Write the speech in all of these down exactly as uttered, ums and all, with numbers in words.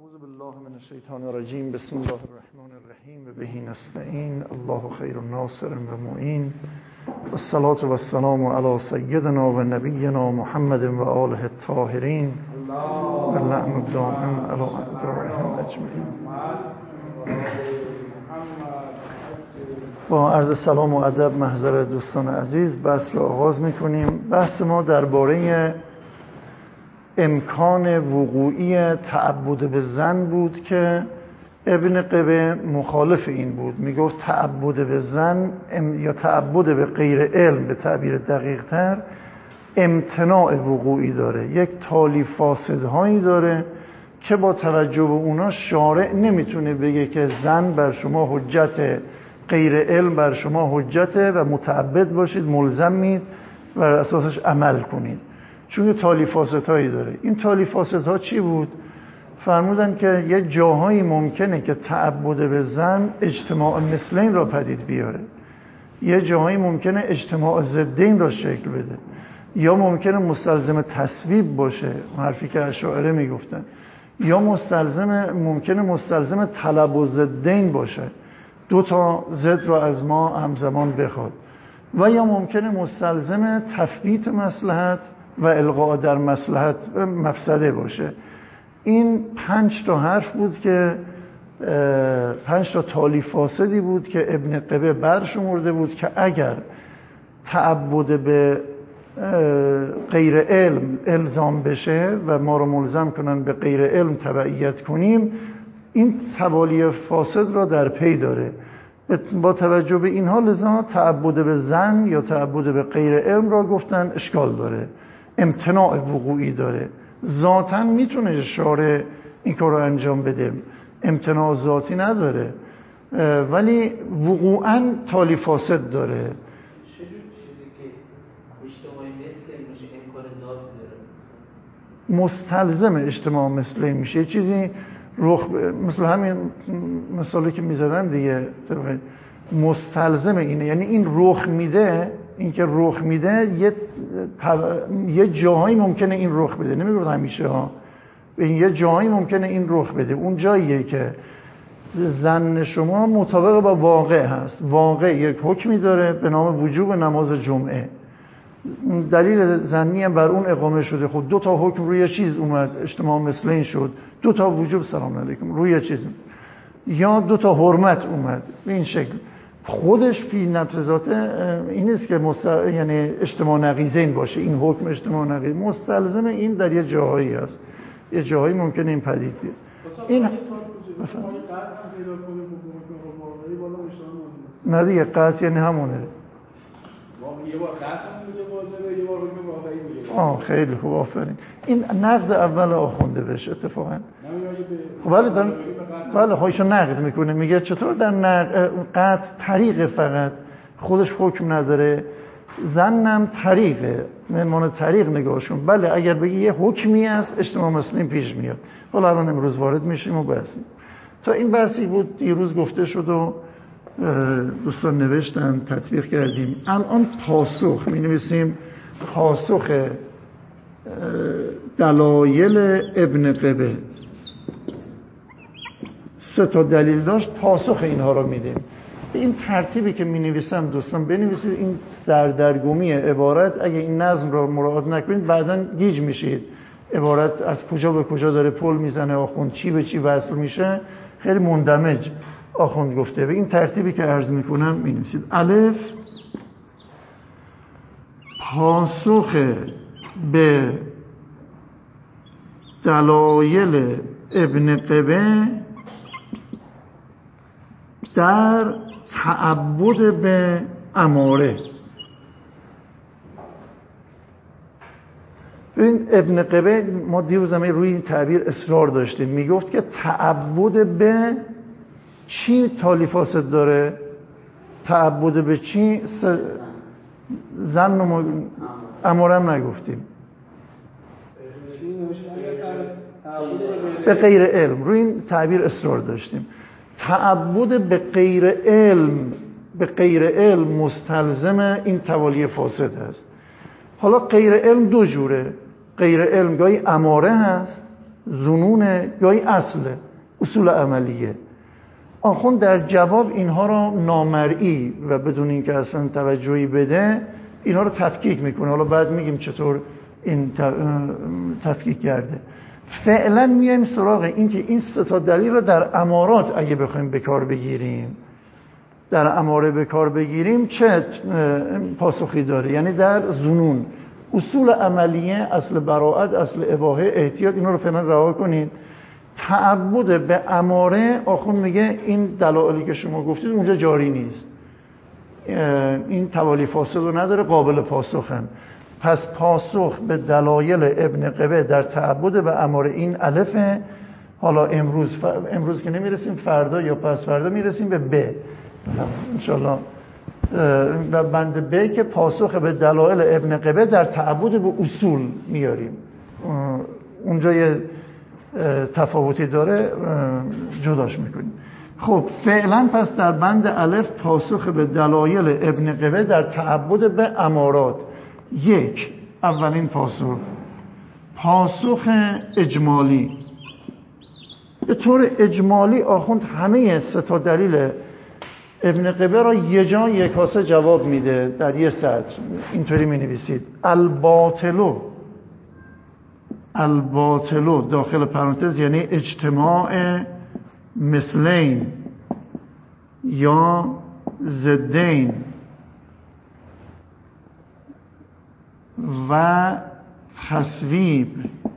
اعوذ بالله من الشیطان الرجیم. بسم الله الرحمن الرحیم و به نستعین. الله خیر الناصر و معین. والصلاة والسلام علی سیدنا و نبینا محمد و آله الطاهرین و لعن الدائم علی اعدائهم اجمعین. با عرض سلام و ادب محضر دوستان عزیز بحث رو آغاز میکنیم. بحث ما درباره امکان وقوعی تعبد به زن بود که ابن قبه مخالف این بود. میگفت تعبد به زن یا تعبد به غیر علم به تعبیر دقیق تر امتناع وقوعی داره، یک تالی فاسدهایی داره که با توجه به اونا شارع نمیتونه بگه که زن بر شما حجت، غیر علم بر شما حجته و متعبد باشید، ملزمید و اساسش عمل کنید، چون تالی فاسدهایی داره. این تالی فاسدها چی بود؟ فرمودن که یه جاهایی ممکنه که تعبد به زن اجتماع مثلین را پدید بیاره، یه جاهایی ممکنه اجتماع ضدین را شکل بده، یا ممکنه مستلزم تصویب باشه، حرفی که اشاعره میگفتن، یا مستلزم ممکنه مستلزم طلب و ضدین باشه، دو تا ضد را از ما همزمان بخواد، و یا ممکنه مستلزم تثبیت مصلحت و الغاء در مصلحت مفسده باشه. این پنج تا حرف بود که پنج تا تالی فاسدی بود که ابن قبه برشمرده بود که اگر تعبد به غیر علم الزام بشه و ما رو ملزم کنن به غیر علم تبعیت کنیم، این توالی فاسد را در پی داره. با توجه به اینها لذا تعبد به زن یا تعبد به غیر علم را گفتن اشکال داره، امتناع وقوعی داره. ذاتاً میتونه شارع این کار رو انجام بده، امتناع ذاتی نداره، ولی وقوعاً تالی فاسد داره. چه چیزی که اجتماعی مثل میشه امکان ذاتی داره؟ مستلزم اجتماع مثل میشه، چیزی رخ مثل همین مثالی که میزدن دیگه، مستلزم اینه، یعنی این رخ میده، این که رخ میده یه یه جاهایی ممکنه این رخ بده، نمیگم همیشه ها، این یه جاهایی ممکنه این رخ بده. اون جاییه که زن شما مطابق با واقع هست، واقع یک حکمی داره به نام وجوب نماز جمعه، دلیل زنی هم بر اون اقامه شده، خود دو تا حکم روی چیز اومد، اجتماع مثلین شد، دو تا وجوب سلام علیکم روی چیز، یا دو تا حرمت اومد به این شکل. خودش فی نفس ذاته این نیست که مستل... یعنی اجتماع نقیضین باشه، این حکم اجتماع نقیض مستلزم این در یه جاهایی هست، یه جاهایی ممکنه این پدید بیاد. این نه دیگه قطع یعنی همونه. یه بار قطع میگه واجبه، یه بار حکم واقعی میگه. آه خیلی خوب، آفرین. این نقد اول آخونده بشه اتفاقا. خب ولی در بله خودشو نقد میکنه، میگه چطور در نقد قطع طریق فقط خودش حکم نداره، زنم طریقه، من طریق نگاهشون. بله اگر بگی یه حکمی است اجتماع مسلم پیش میاد. حالا الان امروز وارد میشیم و بحث. تا این بحثی بود دیروز گفته شد و دوستان نوشتن، تطبیق کردیم. الان پاسخ می نویسیم، پاسخ دلایل ابن قبه، سه تا دلیل داشت، پاسخ اینها رو میدیم. این ترتیبی که می نویسم دوستان بنویسید، این سردرگمی عبارت اگه این نظم رو مراعات نکنید بعداً گیج میشید، عبارت از کجا به کجا داره پل میزنه، آخوند چی به چی وصل میشه، خیلی مندمج آخوند گفته. به این ترتیبی که عرض میکنم می نویسید. الف، پاسخ به دلایل ابن قبه در تعبد به اماره. این ابن قبه ما دیروز هم روی این تعبیر اصرار داشتیم، میگفت که تعبد به چی تالی فاسد داره؟ تعبد به چی؟ زن و امارم نگفتیم، به غیر علم. روی این تعبیر اصرار داشتیم. تعبد به غیر علم، به غیر علم مستلزم این توالی فاسد هست. حالا غیر علم دو جوره، غیر علم گاهی اماره هست، ظنون، گاهی اصله، اصول عملیه. آخوند در جواب اینها رو نامرئی و بدون اینکه اصلا توجهی بده اینها رو تفکیک میکنه. حالا بعد میگیم چطور این تفکیک کرده. فعلا میایم سراغ این که این سه تا دلیل رو در امارات اگه بخوایم به کار بگیریم، در اماره به کار بگیریم چه پاسخی داره. یعنی در ظنون، اصول عملیه، اصل براءت، اصل اباحه، احتیاط، اینا رو فعلا رها کنید. تعبد به اماره، آخوند میگه این دلایلی که شما گفتید اونجا جاری نیست، این توالی فاصل رو نداره، قابل پاسخن. پس پاسخ به دلایل ابن قبه در تعبد به اماره این الفه. حالا امروز ف... امروز که نمیرسیم، فردا یا پس فردا میرسیم به ب انشالله، و بند ب که پاسخ به دلایل ابن قبه در تعبد به اصول میاریم. اونجا یه تفاوتی داره، جداش میکنیم. خب فعلا پس در بند الف پاسخ به دلایل ابن قبه در تعبد به امارات. یک، اولین پاسخ، پاسخ اجمالی. به طور اجمالی آخوند همه سه تا دلیل ابن قبه را یه جا یک کاسه جواب میده در یه سطر. اینطوری می نویسید: الباطلو، الباطلو داخل پرانتز یعنی اجتماع مثلین یا ضدین و تصویب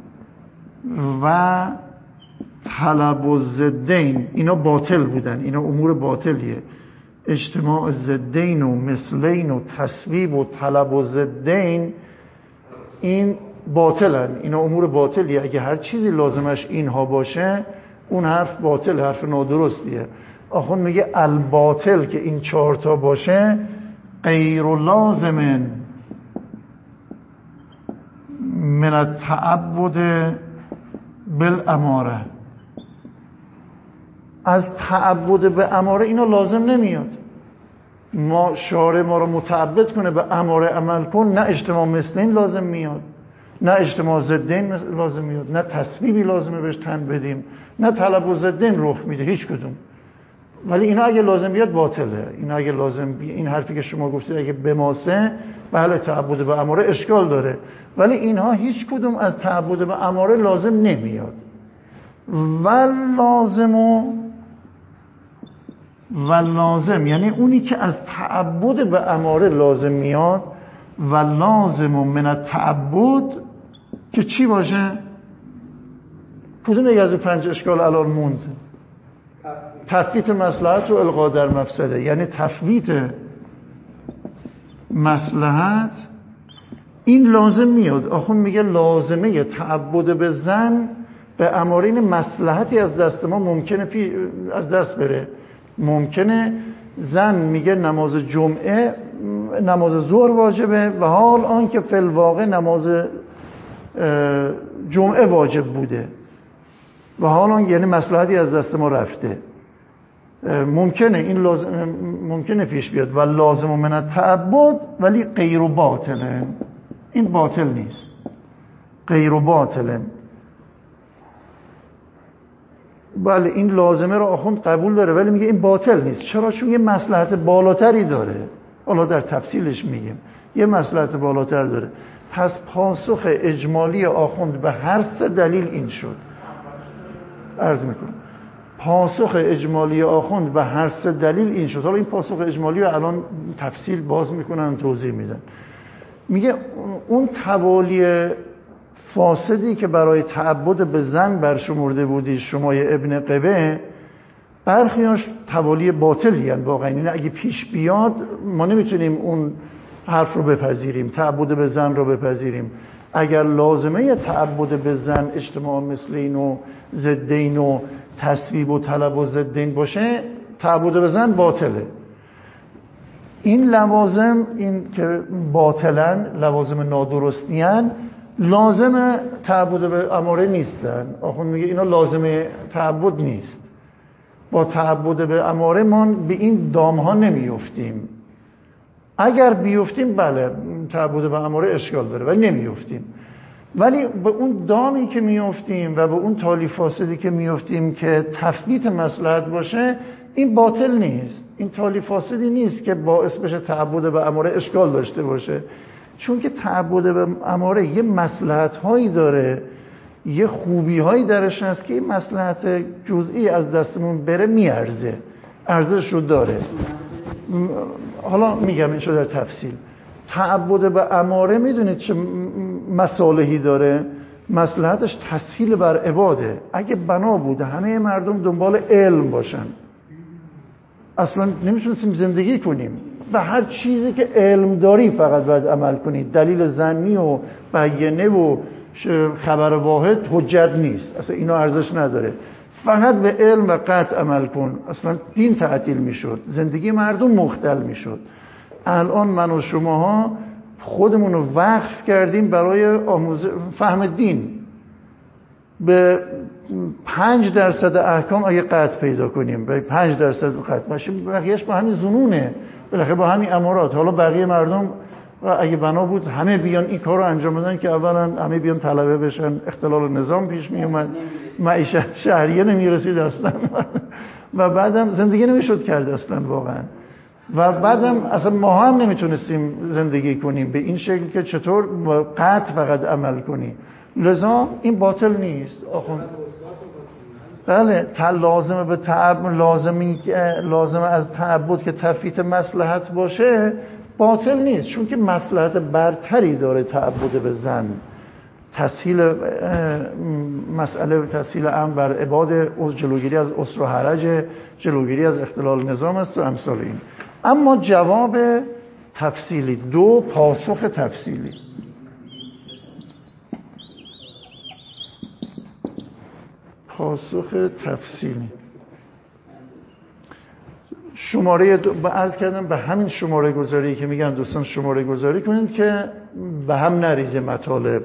و طلب الضدین، اینا باطل بودن، اینا امور باطلیه. اجتماع ضدین و مثلین و تصویب و طلب الضدین این باطلن، اینا امور باطلیه. اگه هر چیزی لازمش اینها باشه اون حرف باطل، حرف نادرستیه. آخوند میگه الباطل که این چهار تا باشه غیر لازمن من التعبد بالاماره، از تعبد به اماره اینا لازم نمیاد. ما شارع ما رو متعبد کنه به اماره عمل کن، نه اجتماع مثلین لازم میاد، نه اجتماع ضدین لازم میاد، نه تصویبی لازمه بهش تن بدیم، نه طلب و ضدین رخ میده، هیچ کدوم. ولی اینا اگه لازم بیاد باطله. اینا اگه لازم بی... این حرفی که شما گفتید اگه بماسه، بله تعبد به اماره اشکال داره، ولی اینها هیچ کدوم از تعبد به اماره لازم نمیاد. و لازم و و لازم یعنی اونی که از تعبد به اماره لازم میاد. و لازم و من التعبد که چی باشه؟ کدوم یک از پنج اشکال الان موند؟ تفویت مصلحت و الغا در مفسده، یعنی تفویت مصلحت این لازم میاد. آخوند میگه لازمه تعبد به زن به امارین مصلحتی از دست ما ممکنه پی... از دست بره. ممکنه زن میگه نماز جمعه، نماز ظهر واجبه و حال آن که فی الواقع نماز جمعه واجب بوده و حال آن یعنی مصلحتی از دست ما رفته. ممکنه این لازم ممکنه پیش بیاد. و لازم من التعبد ولی غیر باطله، این باطل نیست، غیر باطله. بله این لازمه رو آخوند قبول داره ولی میگه این باطل نیست. چرا؟ چون یه مصلحت بالاتری داره. حالا در تفصیلش میگیم یه مصلحت بالاتر داره. پس پاسخ اجمالی آخوند به هر سه دلیل این شد. عرض میکنم پاسخ اجمالی آخوند به هر سه دلیل این شد. حالا این پاسخ اجمالی رو الان تفصیل باز میکنن، توضیح میدن. میگه اون توالی فاسدی که برای تعبد به زن برشمرده بودی شمای ابن قبه، برخیاش توالی باطلی هستند واقعا. این اگه پیش بیاد ما نمیتونیم اون حرف رو بپذیریم، تعبد به زن رو بپذیریم. اگر لازمه تعبد به زن اجتماع مثلین و ضدین و تصویب و طلب و ضدین باشه، تعبد به زن باطله. این لوازم این که باطلن، لوازم نادرستیان، لازم تعبد به اماره نیستن. آخوند میگه اینا لازم تعبد نیست. با تعبد به اماره ما به این دام ها نمیفتیم. اگر بیفتیم بله تعبد به اماره اشکال داره ولی نمیفتیم. ولی به اون دامی که میافتیم و به اون تالی فاسدی که میافتیم که تثبیت مصلحت باشه، این باطل نیست، این تالی فاسدی نیست که باعث بشه تعبد به اماره اشکال داشته باشه، چون که تعبد به اماره یه مصلحت هایی داره، یه خوبی هایی درش هست که این مصلحت جزئی از دستمون بره میارزه، ارزش رو داره. حالا میگم این شو در تفصیل. تعبد به اماره میدونید چه مصالحی داره؟ مصلحتش تسهیل بر عباده. اگه بنا بوده همه مردم دنبال علم باشن، اصلا نمیتونستیم زندگی کنیم. و هر چیزی که علم داری فقط باید عمل کنید. دلیل ظنی و بیانه و خبر واحد حجت نیست، اصلا اینا ارزش نداره. فقط به علم و قطع عمل کن، اصلا دین تعطیل میشد، زندگی مردم مختل میشد. الان من و شماها خودمون رو وقف کردیم برای آموز فهم دین. به پنج درصد احکام اگه قطع پیدا کنیم، به پنج درصد قطع باشه، بقیهش با همین ظنونه، بالاخره با همین امارات. حالا بقیه مردم اگه بنا بود همه بیان این کار رو انجام بدن که اولا همه بیان طلبه بشن، اختلال نظام پیش می اومد، معیشت شهریه نمیرسید اصلا و بعدم زندگی نمیشد کرد اصلا واقعا. و بعدم اصلا ما هم نمیتونستیم زندگی کنیم به این شکل که چطور قطع فقط عمل کنیم. لذا این باطل نیست. آخون بله، لازمه به تعبد، لازمی لازمه از تعبد که تفیت مصلحت باشه، باطل نیست، چون که مصلحت برتری داره تعبد به زن. تسهیل مسئله، تسهیل امر بر عباد، جلوگیری از اسر و حرج، جلوگیری از اختلال نظام است و امثال این. اما جواب تفصیلی دو، پاسخ تفصیلی. پاسخ تفصیلی شماره دو، عرض کردم به همین شماره گذاری که میگن دوستان شماره گذاری کنید که به هم نریزه مطالب.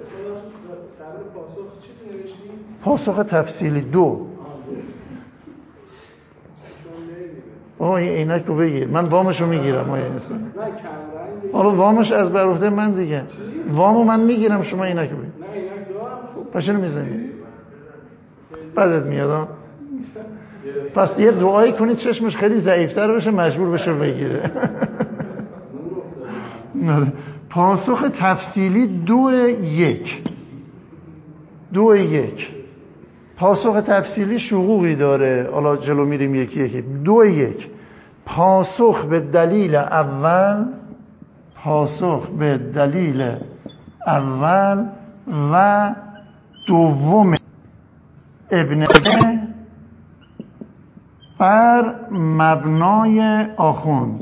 پاسخ تفصیلی دو. آه این عینک رو بگیر، من وامش رو میگیرم. حالا وامش از بر عهده من دیگه، وامو من میگیرم، شما عینک رو بگیر. پس چرا میزنی؟ بدت میاد. پس یه دعایی کنید چشمش خیلی ضعیفتر بشه، مجبور بشه بگیره. پاسخ تفصیلی دو یک دو یک. پاسخ تفصیلی شقوقی داره، حالا جلو میریم یکی یکی. دو یک. پاسخ به دلیل اول، پاسخ به دلیل اول و دوم ابن بر مبنای آخوند.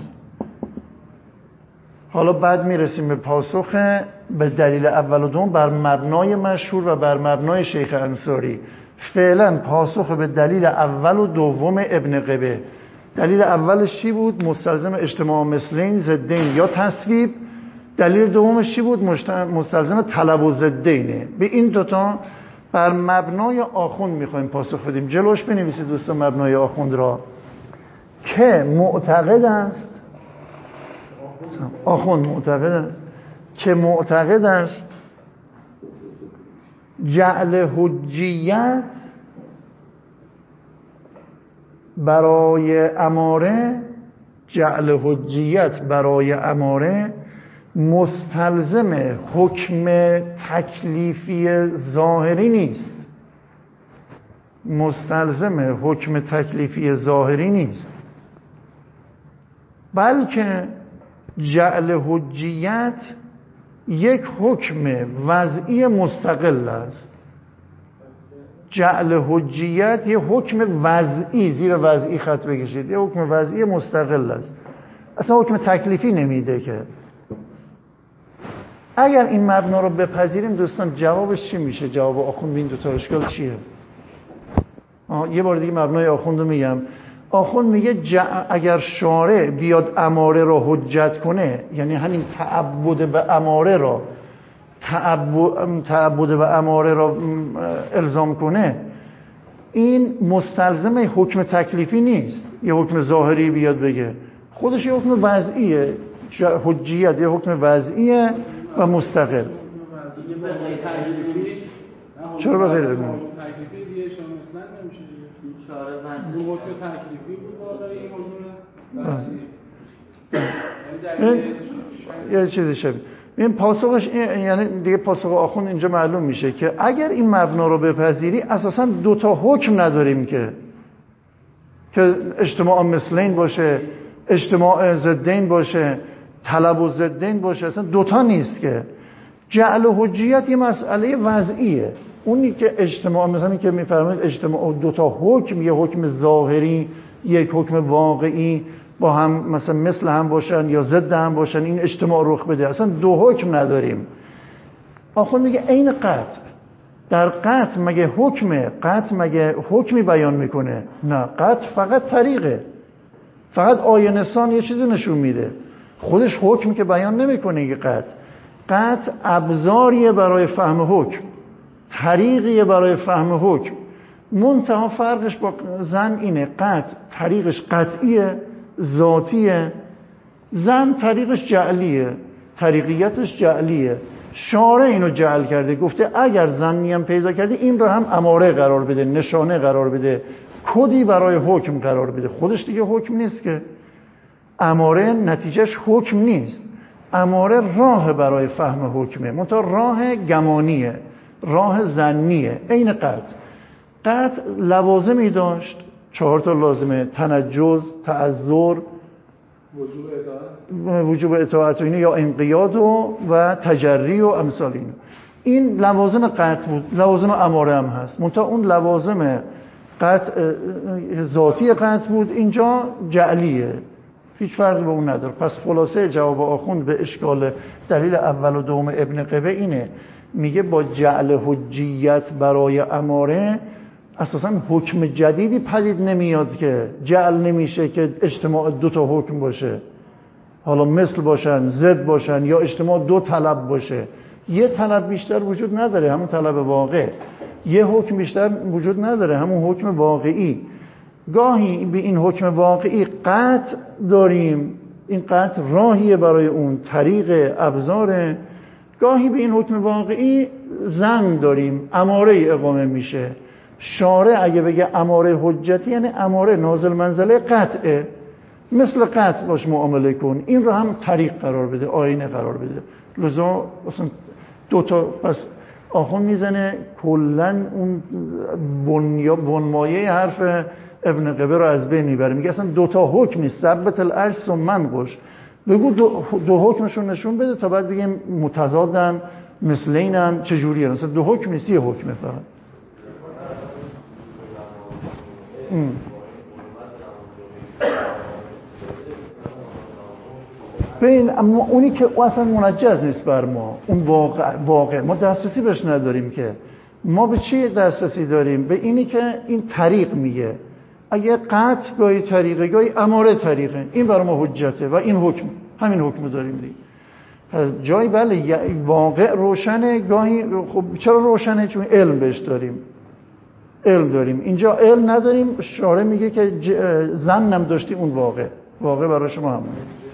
حالا بعد میرسیم به پاسخ به دلیل اول و دوم بر مبنای مشهور و بر مبنای شیخ انصاری. فعلا پاسخ به دلیل اول و دوم ابن قبه. دلیل اولش چی بود؟ مستلزم اجتماع مثلین ضدین یا تصویب. دلیل دومش چی بود؟ مستلزم طلب و ضدینه. به این دوتا بر مبنای آخوند میخوایم پاسخ بدیم. جلوش بنویسید دوستان مبنای آخوند را که معتقد است، آخوند معتقد است که معتقد است جعل حجیت برای اماره، جعل حجیت برای اماره مستلزم حکم تکلیفی ظاهری نیست. مستلزم حکم تکلیفی ظاهری نیست، بلکه جعل حجیت یک حکم وضعی مستقل است. جعل حجیت یک حکم وضعی، زیر وضعی خط بکشید، یک حکم وضعی مستقل است، اصلا حکم تکلیفی نمیده. که اگر این مبنا رو بپذیریم دوستان جوابش چی میشه؟ جواب آخوند این دو تا اشکال چیه؟ آه یه بار دیگه مبنای آخوند رو میگم. آخوند میگه اگر شارع بیاد اماره را حجت کنه، یعنی همین تعبد به اماره را تعبد, تعبد به اماره را الزام کنه، این مستلزم حکم تکلیفی نیست. یه حکم ظاهری بیاد بگه، خودش یه حکم وضعیه. حجیت یه حکم وضعیه و مستقل. چرا به غیر علم؟ تکلیفی دیگه شما مثلا نمیشه دیگه. چاره من رو حکم تکلیفی بود واقعا این موضوع. یه چیزی شبیه این پاسخش این، یعنی دیگه پاسخ آخوند اینجا معلوم میشه که اگر این مبنا رو بپذیری اساسا دو تا حکم نداریم که که اجتماع مثلین باشه، اجتماع ضدین باشه، طلب و ضدین باشه، اصلا دوتا نیست که. جعل و حجیت یه مسئله وضعیه. اونی که اجتماع مثلا که میفرمایید اجتماع دوتا حکم، یه حکم ظاهری یک حکم واقعی با هم مثلا مثل هم باشن یا ضد هم باشن، این اجتماع رخ بده، اصلا دو حکم نداریم. آخوند میگه عین قطع. در قطع مگه حکمه؟ قطع مگه حکمی بیان میکنه؟ نه، قطع فقط طریقه، فقط آیه نسان یه چیزی نشون میده، خودش حکم که بیان نمیکنه. یه قطع قطع ابزاریه برای فهم حکم، طریقیه برای فهم حکم. منتها فرقش با زن اینه، قطع طریقش قطعیه، ذاتیه، زن طریقش جعلیه، طریقیتش جعلیه. شارع اینو جعل کرده، گفته اگر زنی هم پیدا کردی این رو هم اماره قرار بده، نشانه قرار بده، کدی برای حکم قرار بده. خودش دیگه حکم نیست که، اماره نتیجهش حکم نیست، اماره راه برای فهم حکمه، منتها راه گمانیه، راه ظنیه. عین قطع. قطع لوازمی داشت، چهار تا لازمه: تنجز، تعذر، وجوب اطاعت، وجوب اطاعت و اینه، یا انقیاد و, و تجری و امثال اینو. این لوازم قطع بود. لوازم اماره هم هست، منتها اون لوازم قطع ذاتی قطع بود، اینجا جعلیه، هیچ فرقی با اون نداره. پس خلاصه جواب آخوند به اشکال دلیل اول و دوم ابن قبه اینه، میگه با جعل حجیت برای اماره اساسا حکم جدیدی پدید نمیاد، که جعل نمیشه که اجتماع دو تا حکم باشه، حالا مثل باشن، ضد باشن، یا اجتماع دو طلب باشه. یه طلب بیشتر وجود نداره، همون طلب واقع. یه حکم بیشتر وجود نداره، همون حکم واقعی. گاهی به این حکم واقعی قطع داریم، این قطع راهیه برای اون، طریق، ابزاره. گاهی به این حکم واقعی زن داریم، اماره اقامه میشه. شارع اگه بگه اماره حجتی یعنی اماره نازل منزله قطعه، مثل قطع باش معامله کن، این رو هم طریق قرار بده، آینه قرار بده. لذا اصلا دو تا. پس آخوند میزنه کلن اون بنیا بنمایه حرف ابن قبه رو از بین میبره، میگه اصلا دو تا حکم نیست، ثبت العجز و منقش، بگو دو, دو حکمشون نشون بده تا بعد بگیم متضادن، مثلینن، چجوریه. مثلا دو حکم نیست، یه حکمه فقط. ام. ببین اونی که اصلا منجز نیست بر ما، اون واقع, واقع ما دسترسی بهش نداریم. که ما به چی دسترسی داریم؟ به اینی که این طریق میگه، اگه قطع گاهی طریقه، گاهی اماره طریقه، این برای ما حجته و این حکم، همین حکم داریم دیگه. جایی بله واقع روشنه، گاهی خب چرا روشنه؟ چون علم بهش داریم، علم داریم. اینجا علم نداریم، شارع میگه که زن نم داشتی اون واقع، واقع برای شما همونه.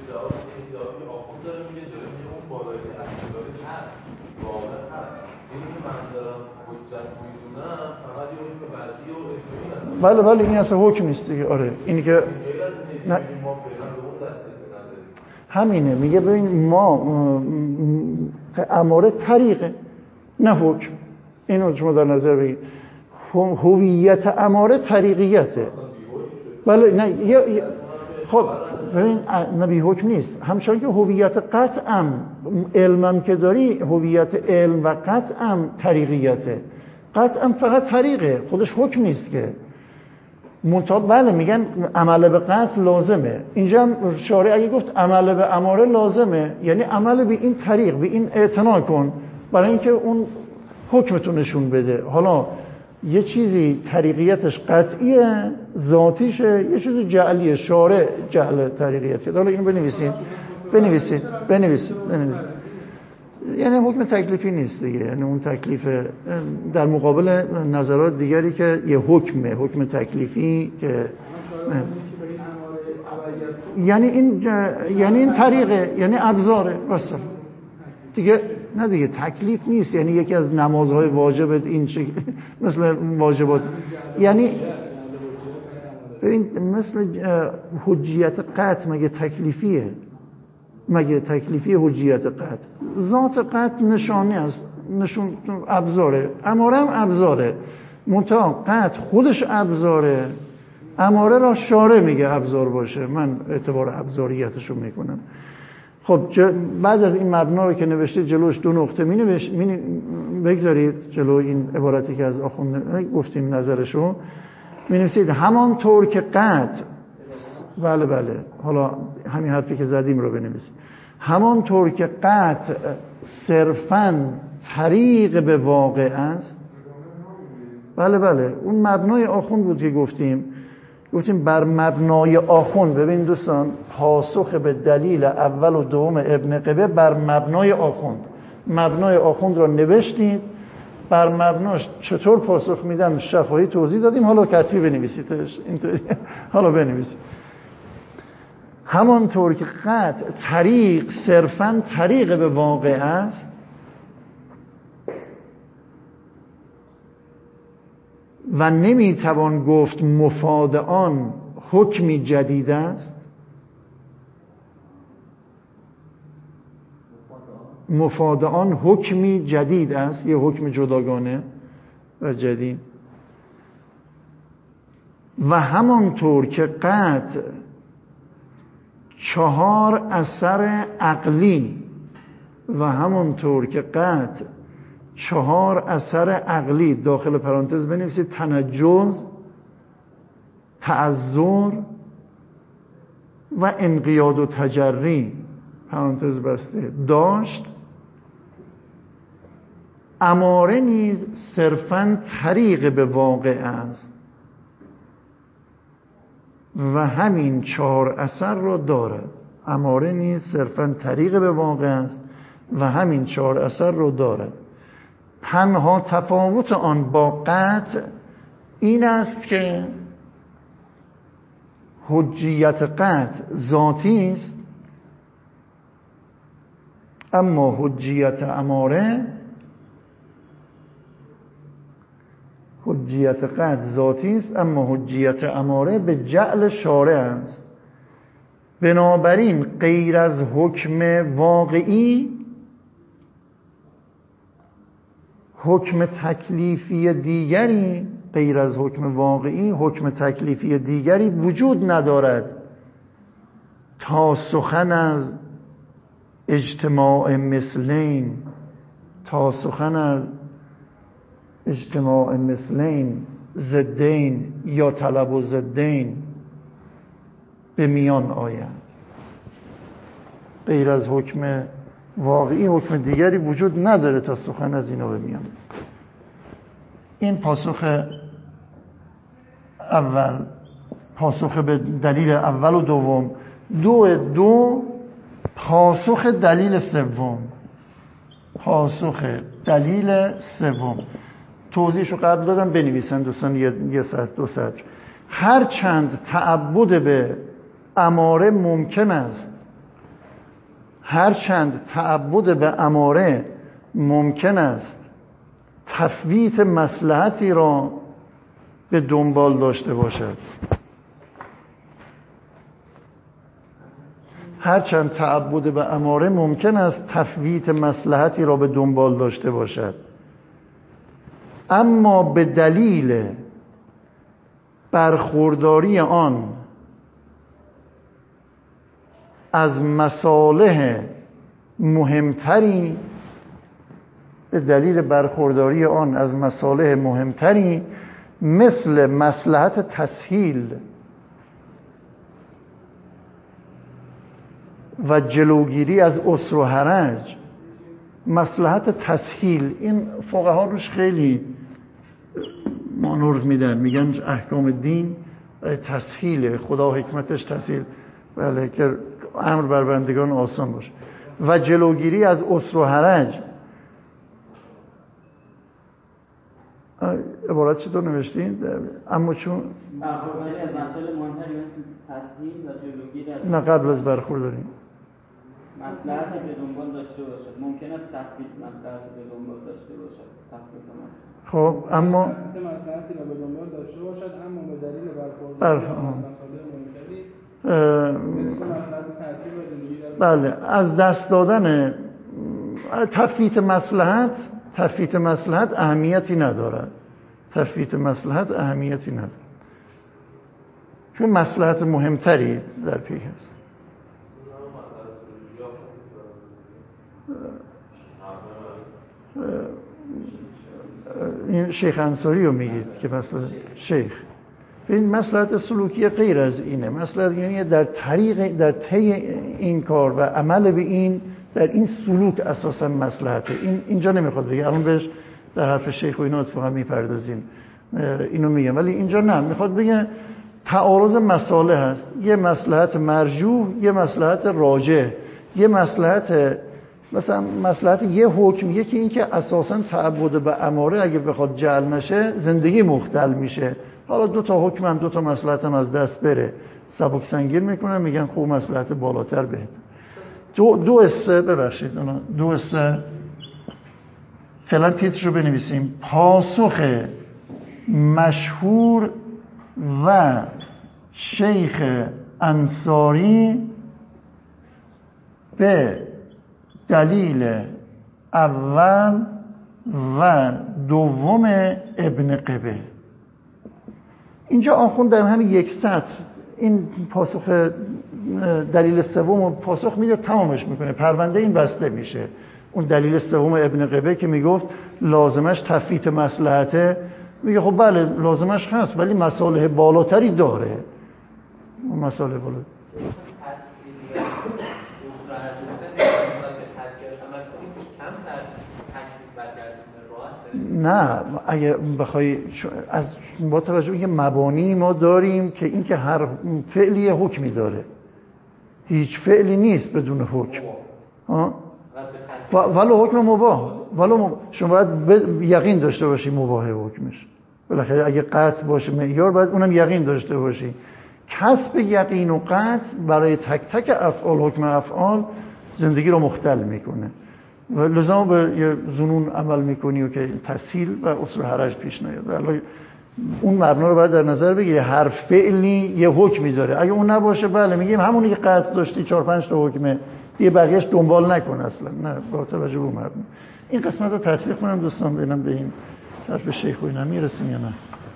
بله بله این اصلا حکم نیست دیگه. آره اینی که نه همینه، میگه ببین ما اماره طریقه نه حکم. اینو شما در نظر بگید، هویت اماره طریقیته. بله نه یه خب ببین نبی حکم نیست، همچنان که هویت قطعم علمم که داری، هویت علم و قطعم طریقیته. قطعم فقط طریقه، خودش حکم نیست که. منتها بله میگن عمل به قطع لازمه. اینجا هم شارع اگه گفت عمل به اماره لازمه، یعنی عمل به این طریق، به این اعتنا کن برای اینکه اون حکمتون نشون بده. حالا یه چیزی طریقیتش قطعیه، ذاتیشه، یه چیزی جعلیه، شارع جعل طریقیت. حالا اینو بنویسید بنویسید بنویسید بنویسید یعنی حکم تکلیفی نیست دیگه، یعنی اون تکلیف در مقابل نظرات دیگری که یه حکمه، حکم تکلیفی که یعنی این یعنی این طریقه، یعنی ابزاره. راست دیگه نه دیگه تکلیف نیست، یعنی یکی از نمازهای واجبت این شکل مثل واجبات، یعنی ببین مثل حجیت قطع مگه تکلیفیه؟ مگه تکلیفی حجیت قطع؟ ذات قطع نشانه است، نشون ابزاره، اماره هم ابزاره، منتها قطع خودش ابزاره، اماره را شارع میگه ابزار باشه، من اعتبار ابزاریتشو میکنم. خب بعد از این مبنا رو که نوشته جلوش دو نقطه می نوشت، بگذارید جلو این عبارتی که از آخوند گفتیم نظرشو می نویسید همانطور که قطع، بله بله حالا همین حرفی که زدیم رو بنویسید، همانطور که قطع صرفاً طریق به واقع است. بله بله اون مبنای آخوند بود که گفتیم گفتیم بر مبنای آخوند. ببین دوستان پاسخ به دلیل اول و دوم ابن قبه بر مبنای آخوند، مبنای آخوند را نوشتید، بر مبناش چطور پاسخ میدن شفاهی توضیح دادیم، حالا کتبی بنویسیدش اینطوری حالا بنویسید همانطور که قطع طریق صرفاً طریق به واقع است، و نمیتوان گفت مفاد آن حکمی جدید است. مفاد آن حکمی جدید است، یه حکم جداگانه و جدید. و همانطور که قطع چهار اثر عقلی و همانطور که قطع چهار اثر عقلی، داخل پرانتز بنویسید تنجز، تعذر و انقیاد و تجری، پرانتز بسته، داشت، اماره نیز صرفاً طریق به واقع است و همین چهار اثر را دارد. اماره نیز صرفاً طریق به واقع است و همین چهار اثر را دارد. تنها تفاوت آن با قطع این است که حجیت قطع ذاتی است، اما حجیت اماره حجیت قطع ذاتی است اما حجیت اماره به جعل شارع است. بنابراین غیر از حکم واقعی حکم تکلیفی دیگری غیر از حکم واقعی حکم تکلیفی دیگری وجود ندارد تا سخن از اجتماع مثلین تا سخن از اجتماع مثلین ضدین یا طلب و ضدین به میان آید. غیر از حکم واقعی حکم دیگری وجود نداره تا سخن از اینا به میان. این پاسخ اول، پاسخ به دلیل اول و دوم. دو دو پاسخ دلیل سوم، پاسخ دلیل سوم توضیحشو قبل دادم، بنویسن دوستان یه, یه سطر دو سطر. هر چند تعبد به اماره ممکن است هرچند تعبد به اماره ممکن است تفویت مصلحتی را به دنبال داشته باشد، هرچند تعبد به اماره ممکن است تفویت مصلحتی را به دنبال داشته باشد، اما به دلیل برخورداری آن از مصالح مهمتری به دلیل برخورداری آن از مصالح مهمتری مثل مصلحت تسهیل و جلوگیری از عسر و حرج. مصلحت تسهیل، این فقها روش خیلی مانور میدن، میگن احکام دین تسهیل، خدا حکمتش تسهیل، بله، که امر بر بندگان آسان باشه. و جلوگیری از عسر و حرج. عبارت چطور نوشتین؟ اما چون برخورداری از مسائل مهمتری مثل تسهیل و جلوگیری از نه قبل از برخورداری مصلحتی به دنبال داشته باشد. ممکن است تفویض مصلحتی به دنبال داشته باشد. تفویض خب اما مصلحتی به دنبال داشته باشد اما به دلیل برخورد مسائل منکری مثل مصلحت تاثیر و زندگی داره. بله، از دست دادن تفویت مصلحت تفویت مصلحت اهمیتی ندارد. تفویت مصلحت اهمیتی ندارد چون مصلحت مهمتری در پیش است. این شیخ انصاری رو میگید که مثلا شیخ این مصلحت سلوکی غیر از اینه. مصلحت یعنی در طریق در طی این کار و عمل به این در این سلوک اساسا مصلحته. این اینجا نمیخواد بگه، الان بهش در حرف شیخ و اینا اتفاقا میپردازیم اینو میگم، ولی اینجا نه، میخواد بگه تعارض مصالح هست، یه مصلحت مرجوح، یه مصلحت راجح، یه مصلحت مثلا مصلحت یه حکم، یکی این که اساسا تعبد به اماره اگه بخواد جعل نشه زندگی مختل میشه. حالا دو تا حکم هم دو تا مصلحت هم از دست بره سبک سنگین میکنن، میگن خوب مصلحت بالاتر بهتر. دو دو اسه ببخشید اونا دو اسه فعلا تیتر رو بنویسیم: پاسخ مشهور و شیخ انصاری به دلیل اول و دوم ابن قبه. اینجا آخوند در همین یک سطر این پاسخ دلیل سوم و پاسخ میده، تمامش میکنه، پرونده این بسته میشه. اون دلیل سوم ابن قبه که میگفت لازمش تفویت مصلحته، میگه خب بله لازمش هست ولی مصالح بالاتری داره. اون مصالح بالاتری نه، اگه بخوای از با توجه به مبانی ما داریم که این که هر فعلی حکمی داره، هیچ فعلی نیست بدون حکم. ها ولو حکم مباح، ولو شما باید یقین داشته باشی مباح حکمش. بالاخره اگه قطع باشه معیار باید اونم یقین داشته باشی. کسب یقین و قطع برای تک تک افعال حکم افعال زندگی رو مختل میکنه. و لزوما به یه ظنون عمل میکنی و که تسهیل و اصول حرج پیش نیاد. ولی اون مبنا رو باید در نظر بگیری، هر فعلی یه حکمی داره. اگه اون نباشه بله میگیم همونی که قطع داشتی چهار پنج تا حکمه، یه بقیه‌اش دنبال نکن اصلا. نه، با توجه به مبنا این قسمت رو تطبیق کنم دوستان، ببینم به این حرف شیخ و اینا میرسیم یا نه.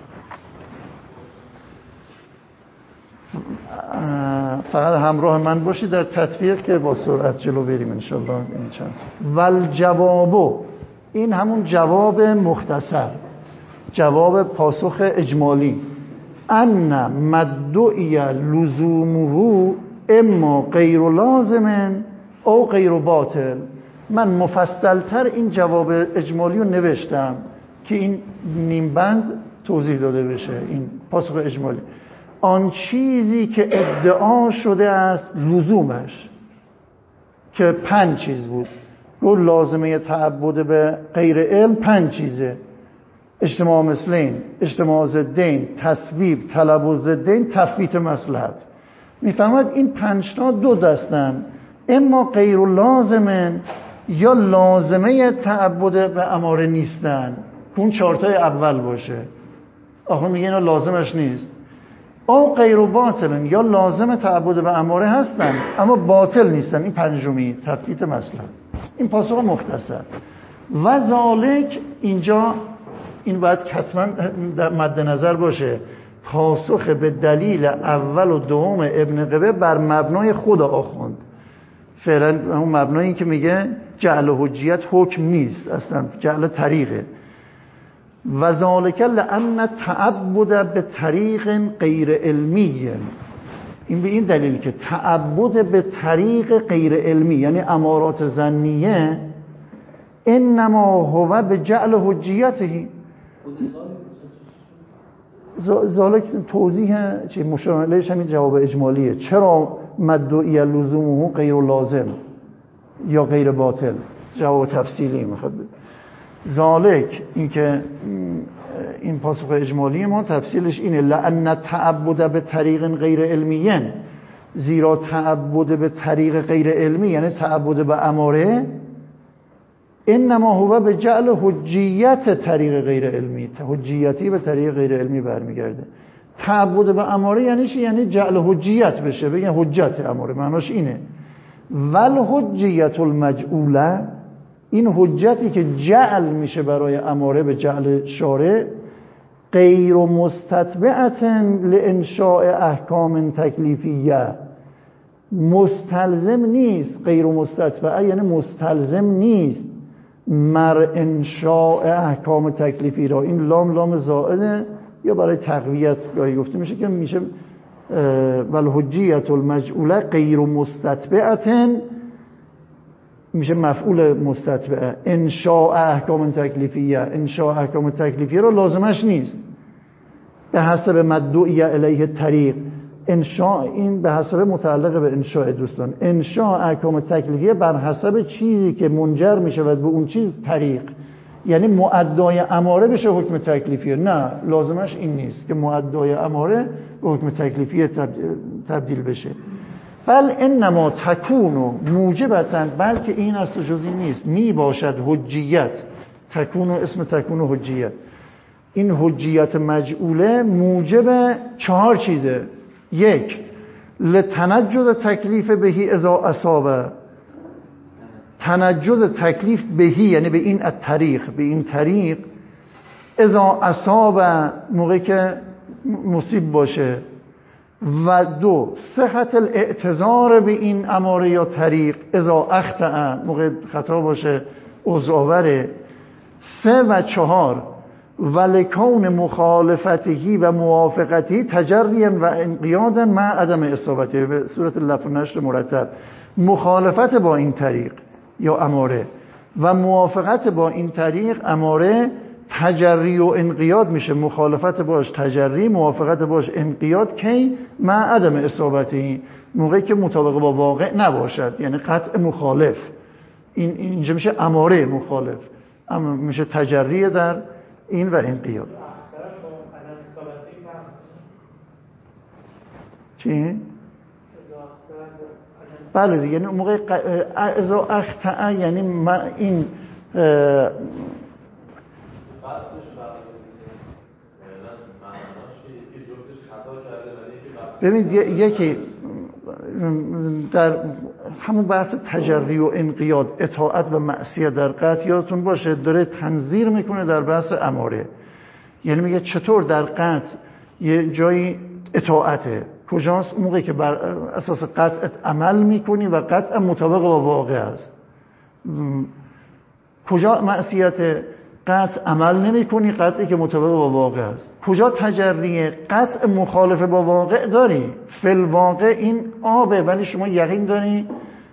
فقط همراه من باشید در تطبیق که با سرعت جلو بریم ان شاء الله. این چند ول جوابو، این همون جواب مختصر، جواب پاسخ اجمالی. ان مدعی لزومه اما غیر لازم او غیر باطل. من مفصلتر این جواب اجمالی رو نوشتم که این نیم بند توضیح داده بشه. این پاسخ اجمالی: آن چیزی که ادعا شده است لزومش که پنج چیز بود، رو لازمه تعبد به غیر علم پنج چیزه: اجتماع مثلین، اجتماع ضدین، تصویب، طلب و ضدین، تفویت مصلحت. میفهمد این پنج تا دو دستن، اما غیر لازمن یا لازمه تعبد به اماره نیستن، اون چهار تای اول باشه. آخه میگه اینا لازمش نیست. او غیر باطلن یا لازم تعبد به اماره هستن اما باطل نیستن، این پنجمی تفویت مصلحت. این پاسخ مختصر. و ذالک، اینجا این باید حتما در مد نظر باشه، پاسخ به دلیل اول و دوم ابن قبه بر مبنای خود آخوند. فعلا همون مبنایی که میگه جعل حجیت حکم نیست، اصلا جعل طریقه. و ذالک لأن تعبد به طریق غیر علمی، این به این دلیل که تعبد به طریق غیر علمی یعنی امارات ظنیه، انما هو به جعل حجیته. ذالک توضیح چی مشاملش همین جواب اجمالیه. چرا مدعی لزومه غیر لازم یا غیر باطل؟ جواب تفصیلی میخواد بده. ذالک، این که این پاسخ اجمالی ما تفصیلش اینه: لأن تعبد به طریق غیر علمیه، زیرا تعبد به طریق غیر علمی یعنی تعبد به اماره، انما هو به جعل حجیت طریق غیر علمی، حجیتی به طریق غیر علمی برمیگرده. تعبد به اماره یعنی چی؟ یعنی جعل حجیت بشه، بگن حجت اماره، معناش اینه. ول حجیت المجعوله، این حجتی که جعل میشه برای اماره به جعل شارع، غیر مستتبعة لانشاء احکام تکلیفیه، مستلزم نیست. غیر مستتبعه یعنی مستلزم نیست مر انشاء احکام تکلیفی را. این لام لام زائده یا برای تقویت گاهی گفته میشه که میشه ول حجیت المجعوله غیر مستتبعة، میشه مفعول مستتبعه. انشاء احکام تکلیفیه، انشاء احکام تکلیفیه را لازمش نیست به حسب مدعی الیه طریق. انشاء این به حسب متعلق به انشاء دوستان، انشاء احکام تکلیفیه بر حسب چیزی که منجر میشه و به اون چیز طریق، یعنی مؤدای اماره بشه حکم تکلیفیه. نه، لازمش این نیست که مؤدای اماره به حکم تکلیفیه تبدیل بشه. بل انما تکونو موجبتن، بلکه این است و جز این نیست، می باشد حجیت. تکونو اسم تکونو حجیت، این حجیت مجعوله موجب چهار چیزه. یک، لتنجز تکلیف بهی اذا اصابه، تنجز تکلیف بهی یعنی به این طریق، به این طریق، اذا اصابه موقعی که مصیب باشه. و دو، صحت الاعتذار به این اماره یا طریق اذا اخطأ، موقع خطا باشه عذرآوره. سه و چهار، ولکون مخالفتهی و موافقتی تجریا و انقیادا مع عدم اصابته، به صورت لفظ نشر مرتب. مخالفت با این طریق یا اماره و موافقت با این طریق اماره تجری و انقیاد میشه. مخالفت باش تجری، موافقت باش انقیاد. کی؟ مع عدم اصابته، موقعی که مطابق با واقع نباشد، یعنی قطع مخالف. این اینجا میشه اماره مخالف، اما میشه تجری در این و انقیاد. چی؟ بله دیگه، یعنی موقع اذا اخطأ یعنی ما این ببینید یکی در همون بحث تجری و انقیاد، اطاعت و معصیت در قطع، یادتون باشه داره تنظیر میکنه در بحث اماره. یعنی میگه چطور در قطع یه جایی اطاعته، کجاست؟ موقعی که بر اساس قطعت عمل میکنی و قطع مطابق با واقع است. کجا معصیت؟ قطع عمل نمی کنی، قطعی که مطابق با واقع است. کجا تجریه؟ قطع مخالف با واقع داری، فی الواقع این آبه ولی شما یقین داری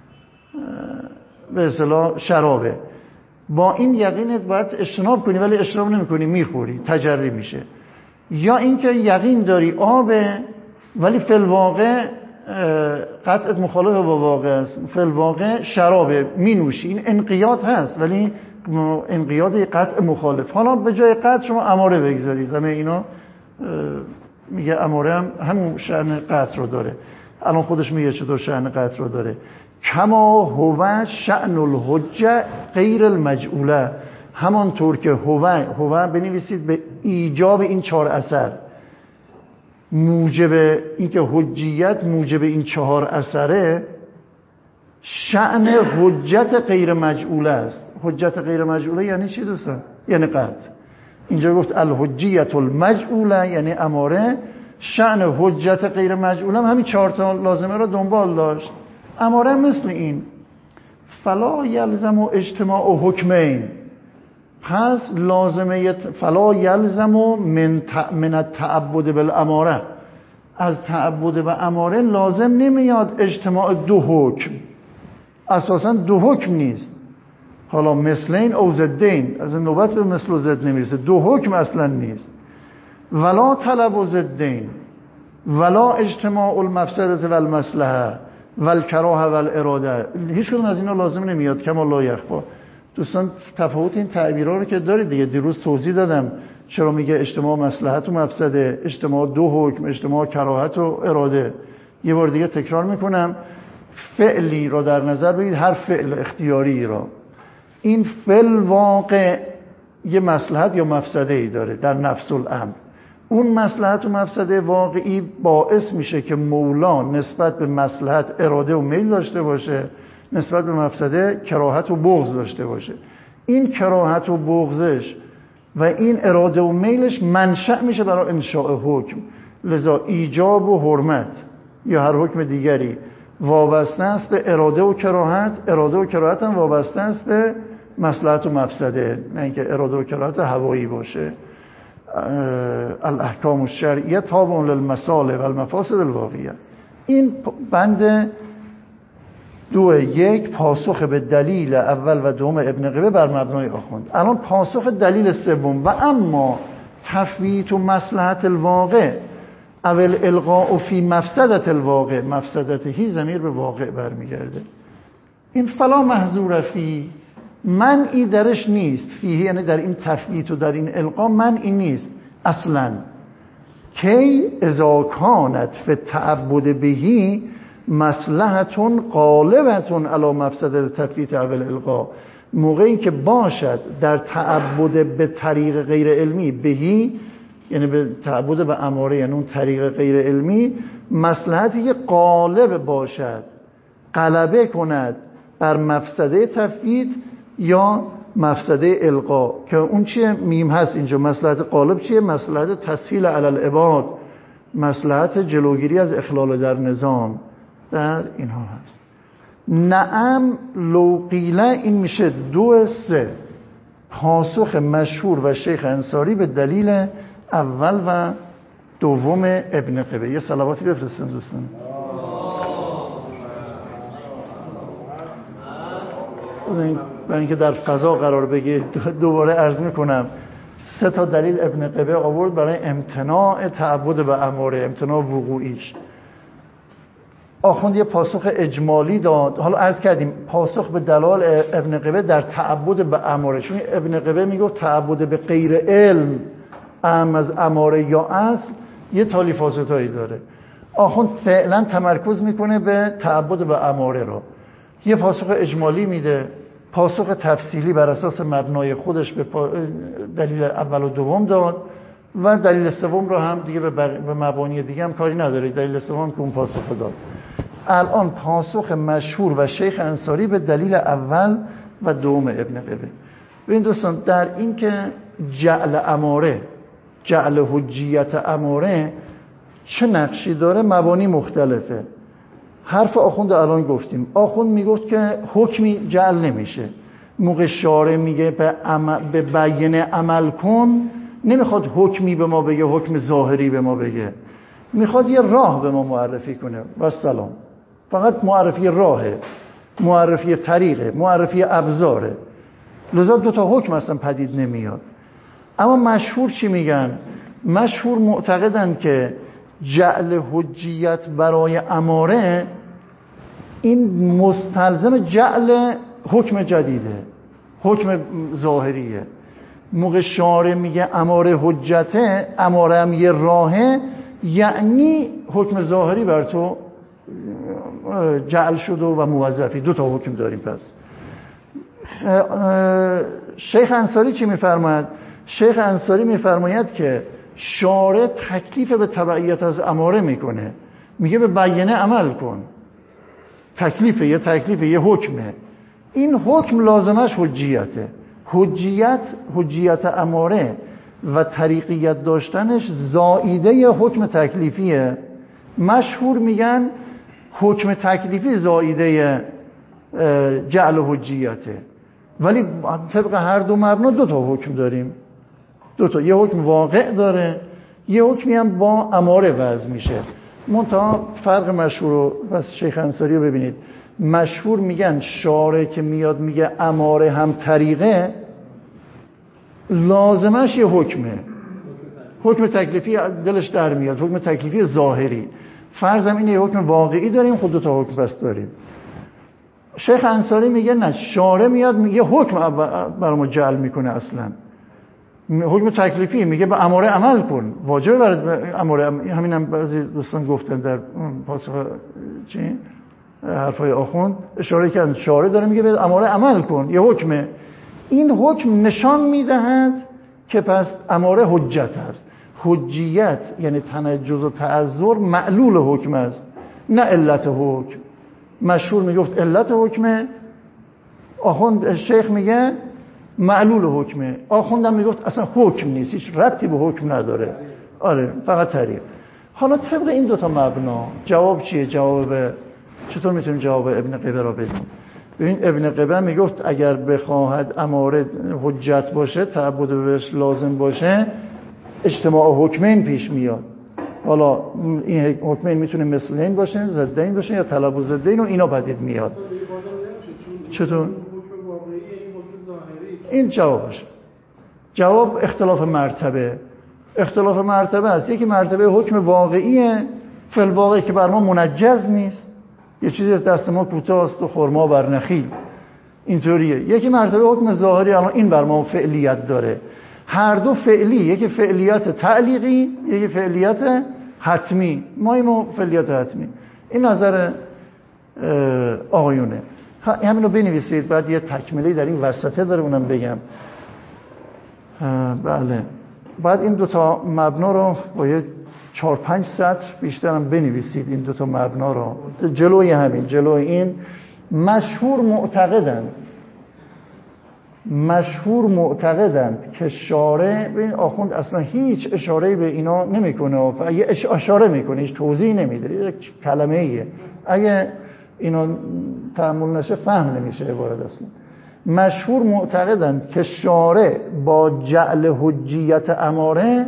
به اصطلاح شرابه. با این یقینت باید اجتناب کنی ولی اجتناب نمی کنی، میخوری، تجری میشه. یا اینکه یقین داری آبه ولی فی الواقع قطعت مخالف با واقع است، فی الواقع شرابه، می نوشی. این انقیاد هست ولی انقیاد قطع مخالف. حالا به جای قطع شما اماره بگذارید، همه اینا میگه اماره هم همون شأن قطع رو داره. الان خودش میگه چطور شأن قطع رو داره. کما هو شأن الحجه غیر المجعوله، همانطور که هو هو بنویسید به ایجاب این چهار اثر، موجب این که حجیت موجب این چهار اثره، شأن حجت غیر مجعوله است. حجت غیر مجعوله یعنی چی دوستان؟ یعنی قطع. اینجا گفت الحجیت المجعوله یعنی اماره، شأن حجت غیر مجعوله هم همین چهار تا لازمه رو دنبال داشت. اماره مثل این، فلا یلزم و اجتماع و حکمین، پس لازمه فلا یلزم و من, من التعبد بالاماره، از تعبد به اماره لازم نمیاد اجتماع دو حکم، اساسا دو حکم نیست. حالا مثلین او ضدین، از نوبت به مثل و ضد نمیرسه، دو حکم اصلا نیست. ولا طلب و ضدین، ولا اجتماع المفسدة و المصلحه و الکراهه و الاراده، هیچ کدوم از اینا لازم نمیاد. کما لا یخفا. دوستان تفاوت این تعبیرها رو که دارید دیگه، دیروز توضیح دادم چرا میگه اجتماع مصلحت و مفسده، اجتماع دو حکم، اجتماع کراهت و اراده. یه بار دیگه تکرار میکنم، فعلی رو در نظر بگیرید، هر فعل اختیاری را. این فعل واقع یه مصلحت یا مفسده ای داره در نفس الامر. اون مصلحت و مفسده واقعی باعث میشه که مولا نسبت به مصلحت اراده و میل داشته باشه، نسبت به مفسده کراهت و بغض داشته باشه. این کراهت و بغضش و این اراده و میلش منشأ میشه برای انشاء حکم. لذا ایجاب و حرمت یا هر حکم دیگری وابسته است به اراده و کراهت، اراده و کراهت هم وابسته است به مصلحت و مفسده، نه اینکه اراده و کراهت هوایی باشه. الاحکام الشرعیه تابع للمصالح و المفاسد الواقعیه. این بند دو یک پاسخ به دلیل اول و دوم ابن قبه بر مبنای آخوند. الان پاسخ دلیل سوم: و اما تفویت و مصلحت الواقع اول القاء فی مفسدت الواقع، مفسدتهی ضمیر به واقع برمیگرده. این فلا محظور فی، منعی درش نیست، فیه یعنی در این تفویت و در این القا منعی نیست اصلا. کی اذا کانت فی التعبد بهی مصلحتون غالبتون علی مفسدت تفویت اول القا، موقعی که باشد در تعبد به طریق غیر علمی، بهی یعنی به تعبد به اماره، یعنی اون طریق غیر علمی مصلحتی که غالب باشد، غلبه کند بر مفسده تفویت یا مفسده القا. که اون چیه؟ میم هست اینجا. مصلحت غالب چیه؟ مصلحت تسهیل علی العباد، مصلحت جلوگیری از اخلال در نظام، در اینها هست. نعم لو قیله، این میشه دو سه پاسخ مشهور و شیخ انصاری به دلیل اول و دوم ابن قبه. یه صلواتی بفرستن دوستان. برای اینکه در فضا قرار بگیره دوباره عرض میکنم، سه تا دلیل ابن قبه آورد برای امتناع تعبد به اماره، امتناع وقوعیش. آخوند یه پاسخ اجمالی داد. حالا عرض کردیم پاسخ به دلال ابن قبه در تعبد به اماره، چون ابن قبه میگفت تعبد به غیر علم ام از اماره یا اصل یه تالیفاستایی داره. آخوند فعلا تمرکز میکنه به تعبد به اماره رو. یه پاسخ اجمالی میده، پاسخ تفصیلی بر اساس مبنای خودش به دلیل اول و دوم داد و دلیل سوم رو هم دیگه به, بر... به مبانی دیگه هم کاری نداره. دلیل سوم که اون پاسخ داد. الان پاسخ مشهور و شیخ انصاری به دلیل اول و دوم ابن قبه. ببین دوستان، در این که جعل اماره، جعل حجیت اماره چه نقشی داره، مبانی مختلفه. حرف آخوند الان گفتیم. آخوند میگفت که حکمی جعل نمیشه. موقع شارع میگه به, عمل به بیان عمل کن، نمیخواد حکمی به ما بگه، حکم ظاهری به ما بگه، میخواد یه راه به ما معرفی کنه و سلام. فقط معرفی راهه، معرفی طریقه، معرفی ابزاره. لذا دو تا حکم اصلا پدید نمیاد. اما مشهور چی میگن؟ مشهور معتقدن که جعل حجیت برای اماره این مستلزم جعل حکم جدیده، حکم ظاهریه. موقع شارع میگه اماره حجته، اماره هم یه راهه، یعنی حکم ظاهری بر تو جعل شده و موظفی. دو تا حکم داریم. پس شیخ انصاری چی میفرماید؟ شیخ انصاری میفرماید که شارع تکلیف به تبعیت از اماره میکنه، میگه به بیانه عمل کن. تکلیفه، یه تکلیفه، یه حکمه. این حکم لازمش حجیته. حجیت، حجیت اماره و طریقیت داشتنش زائیده حکم تکلیفیه. مشهور میگن حکم تکلیفی زائیده جعل حجیته، ولی طبق هر دو مبنا دو تا حکم داریم. دو تا، یه حکم واقع داره، یه حکمی هم با اماره وضع میشه. منتها فرق مشهور رو بس شیخ انصاری رو ببینید. مشهور میگن شارع که میاد میگه اماره هم طریقه، لازمش یه حکمه، حکم تکلیفی دلش در میاد، حکم تکلیفی ظاهری. فرضم اینه یه حکم واقعی داریم، خود دو تا حکم بس داریم. شیخ انصاری میگه نه، شارع میاد میگه حکم برای ما جعل میکنه اصلا. حکم تکلیفی میگه به اماره عمل کن، واجبه برای اماره. همین هم بعضی دوستان گفتن در پاسخ چی حرفای آخوند اشاره کردن، شارع داره میگه به اماره عمل کن، یه حکمه. این حکم نشان میدهد که پس اماره حجت هست. حجیت یعنی تنجز و تعذر معلول حکم است، نه علت حکم. مشهور میگفت علت حکمه، آخوند شیخ میگه معلول حکمه. آخوندم میگفت اصلا حکم نیست، هیچ ربطی به حکم نداره. آره فقط طریق. حالا طبق این دوتا مبنا جواب چیه؟ جواب چطور میتونیم جواب ابن قبه را بدیم؟ ببین ابن قبه میگفت اگر بخواهد اماره حجت باشه، تعبد بهش لازم باشه، اجتماع حکمین پیش میاد. حالا این حکمین میتونه مثلین باشه، ضدین باشه یا طلب و ضدین و اینا پدید میاد. چطور؟ این جوابش. جواب اختلاف مرتبه. اختلاف مرتبه است. یکی مرتبه حکم واقعیه، فی الواقع که بر ما منجز نیست، یه چیزی از دست ما کوتاست و خرما بر نخیل، اینطوریه. یکی مرتبه حکم ظاهری، الان این بر ما فعلیت داره. هر دو فعلی، یکی فعلیت تعلیقی، یکی فعلیت حتمی. ما اینو فعلیت حتمی. این نظر آقایونه. همین رو بنویسید، بعد یه تکمله در این وسطه داره اونم بگم. بله، بعد این دوتا مبنا رو با یه چهار پنج سطر بیشترم بنویسید. این دوتا مبنا رو جلوی همین، جلوی این مشهور معتقدند مشهور معتقدند که شارع، ببین آخوند اصلا هیچ اشاره‌ای به اینا نمیکنه، یه اشاره میکنه، هیچ توضیح نمیده، یک کلمه ایه. اگه اینا تأمل نشه فهم نمیشه عبارت اصلا. مشهور معتقدند که شارع با جعل حجیت اماره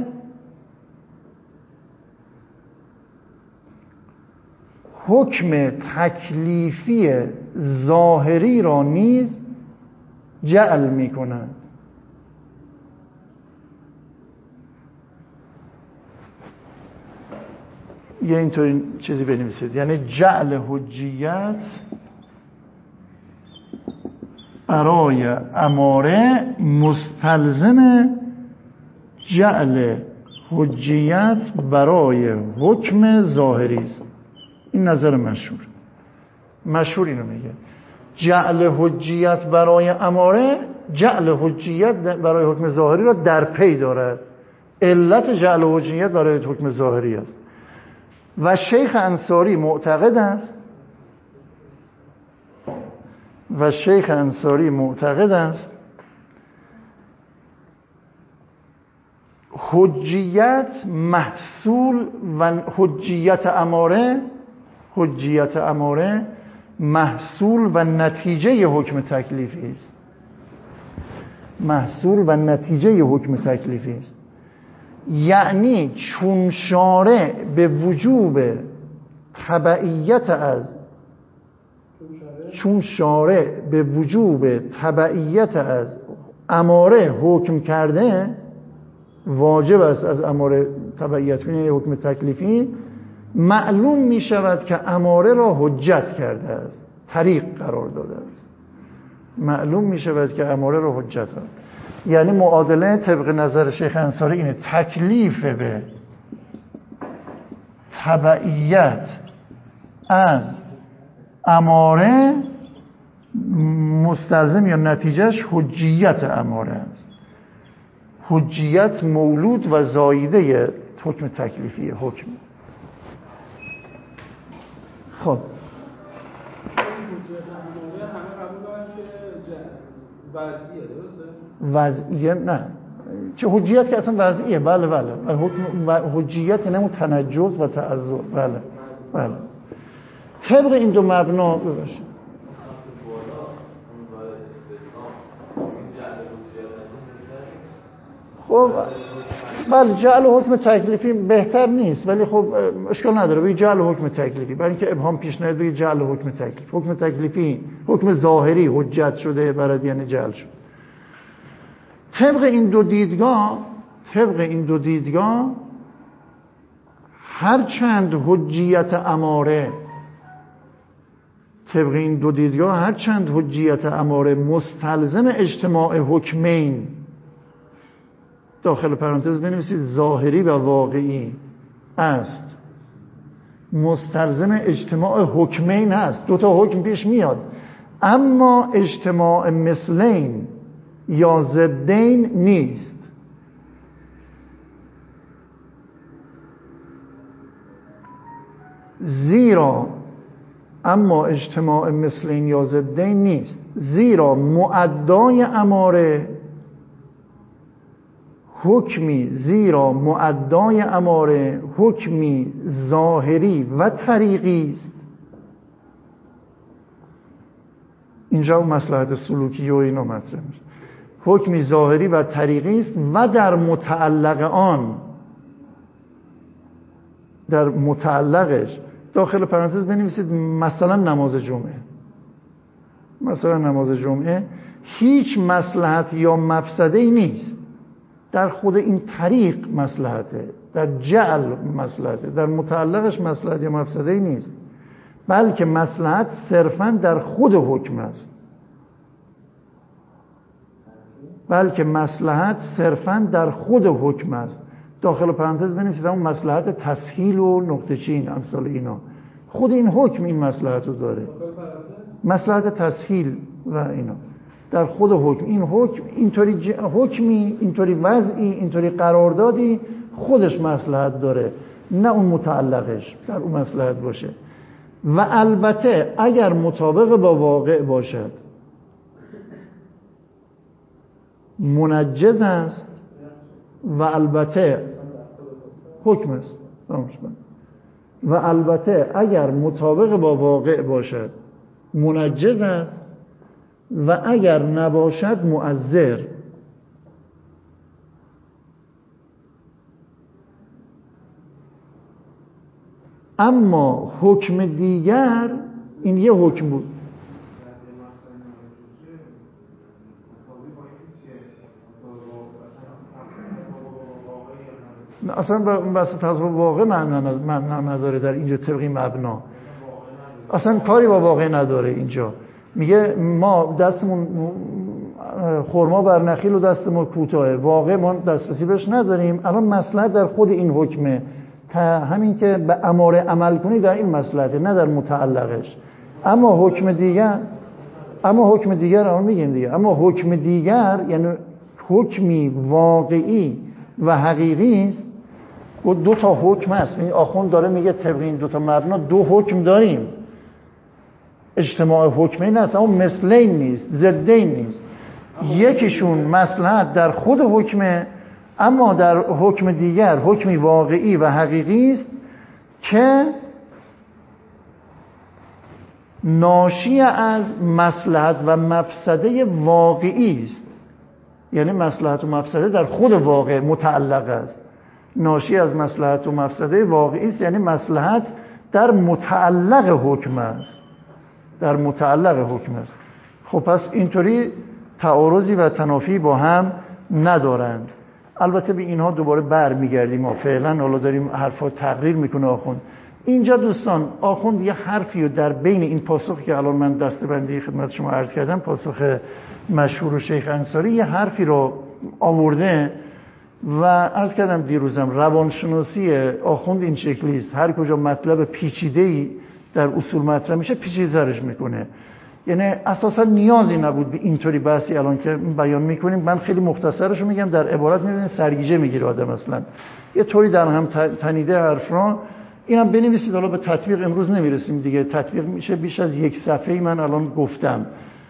حکم تکلیفی ظاهری را نیز جعل میکنند. یه اینطور چیزی بنویسید، یعنی جعل حجیت برای اماره مستلزم جعل حجیت برای حکم ظاهری است. این نظر مشهور. مشهور اینو میگه، جعل حجیت برای اماره، جعل حجیت برای حکم ظاهری را در پی دارد. علت جعل حجیت برای حکم ظاهری است. و شیخ انصاری معتقد است و شیخ انصاری معتقد است حجیت محصول و حجیت اماره حجیت اماره محصول و نتیجه حکم تکلیفی است. محصول و نتیجه حکم تکلیفی است. یعنی چون شارع به وجوب تبعیت از چون شارع به وجوب تبعیت از اماره حکم کرده، واجب است از اماره تبعیت کنه، حکم تکلیفی، معلوم می شود که اماره را حجت کرده است، طریق قرار داده است. معلوم می شود که اماره را حجت کرده. یعنی معادله طبق نظر شیخ انصاری اینه: تکلیف به تبعیت از اماره مستلزم یا نتیجهش حجیت اماره است. حجیت مولود و زاییده حکم تکلیفی حکم. خب وضعیه نه، چه حجیت که اصلا وضعیه. بله بله، حکم حجیت یعنی تنجز و تعذر. بله بله، طبق این دو مبنا بباشه. خب بله، جعل حکم تکلیفی بهتر نیست، ولی خب اشکال نداره بگید جعل حکم تکلیفی، برای اینکه ابهام پیش نیاد بگید جعل حکم تکلیفی. حکم تکلیفی حکم ظاهری حجت شده، برای یعنی جعل شد. طبق این دو دیدگاه طبق این دو دیدگاه هر چند حجیت اماره طبق این دو دیدگاه هر چند حجیت اماره مستلزم اجتماع حکمین داخل پرانتز بنویسید ظاهری و واقعی است، مستلزم اجتماع حکمین هست. دو تا حکم پیش میاد، اما اجتماع مثلین یا ضدین نیست. زیرا اما اجتماع مثلین یا ضدین نیست، زیرا مؤدای اماره حکمی زیرا مؤدای اماره حکمی ظاهری و طریقی است. اینجا مصلحت سلوکی و اینا مطرح میشه. حکمی ظاهری و طریقی است و در متعلق آن، در متعلقش داخل پرانتز بنویسید مثلا نماز جمعه. مثلا نماز جمعه هیچ مصلحت یا مفسده ای نیست، در خود این طریق مصلحته، در جعل مصلحته، در متعلقش مصلحت یا مفسده ای نیست، بلکه مصلحت صرفاً در خود حکم است. بلکه مصلحت صرفاً در خود حکم است. داخل پرانتز بنویسید اون مصلحت تسهیل و نقطه چین امثال اینا. خود این حکم این مصلحت رو داره، مصلحت تسهیل و اینا در خود حکم. این حکم اینطوری ج... حکمی اینطوری وضعی اینطوری قراردادی خودش مصلحت داره، نه اون متعلقش در اون مصلحت باشه. و البته اگر مطابق با واقع باشد منجز است، و البته حکم است. و البته اگر مطابق با واقع باشد منجز است، و اگر نباشد مؤثر. اما حکم دیگر، این یه حکم بود، اصلا بحث تطابق واقع معنی نداره در اینجا طبقی مبنا، اصلا کاری با واقع نداره. اینجا میگه ما دستمون خرما بر نخیل و دست ما کوتاهه، واقع ما دسترسی بهش نداریم. الان مصلحت در خود این حکمه، تا همین که به اماره عمل کنی در این مصلحته، نه در متعلقش. اما حکم دیگر اما حکم دیگر الان میگیم دیگه اما حکم دیگر یعنی حکمی واقعی و حقیقی است. و دو تا حکم هست. این آخوند داره میگه طبق این دو تا مبنا دو حکم داریم، اجتماع حکمین است اما مثلین نیست، ضدین نیست. یکیشون مصلحت در خود حکمه، اما در حکم دیگر حکمی واقعی و حقیقی است که ناشی از مصلحت و مفسده واقعی است. یعنی مصلحت و مفسده در خود واقع متعلق است، ناشی از مصلحت و مفسده واقعی است، یعنی مصلحت در متعلق حکم است، در متعلق حکم است. خب پس اینطوری تعارضی و تنافی با هم ندارند. البته به اینها دوباره بر میگردیم. ما فعلا حالا داریم حرفا تقریر میکنه آخوند. اینجا دوستان آخوند یه حرفی رو در بین این پاسخی که الان من دستبندی خدمت شما عرض کردم، پاسخ مشهور شیخ انصاری، یه حرفی رو آورده و عرض کردم دیروزم روانشناسی آخوند این شکلی است. هر کجا مطلب پیچیده‌ای در اصول مطرح میشه پیچیده‌ترش میکنه. یعنی اساسا نیازی نبود به اینطوری بحثی الان که بیان میکنیم. من خیلی مختصرشو میگم، در عبارت میبینید سرگیجه میگیره آدم. اصلا یه طوری در هم تنیده حرف را اینم بنویسید. حالا به تطبیق امروز نمیرسیم دیگه، تطبیق میشه بیش از یک صفحه‌ای من الان گفتم.